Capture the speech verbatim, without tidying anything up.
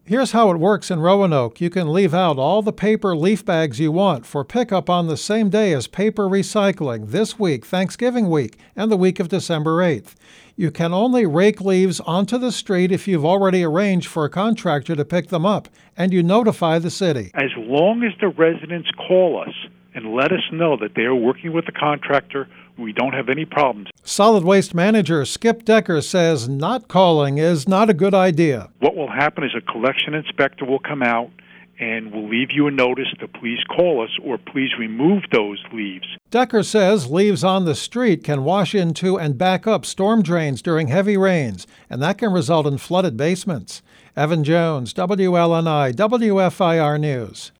Here's how it works in Roanoke. You can leave out all the paper leaf bags you want for pickup on the same day as paper recycling this week, Thanksgiving week, and the week of December eighth. You can only rake leaves onto the street if you've already arranged for a contractor to pick them up, and you notify the city. As long as the residents call us and let us know that they are working with the contractor, we don't have any problems. Solid Waste Manager Skip Decker says not calling is not a good idea. What will happen is a collection inspector will come out and will leave you a notice to please call us or please remove those leaves. Decker says leaves on the street can wash into and back up storm drains during heavy rains, and that can result in flooded basements. Evan Jones, W L N I, W F I R News.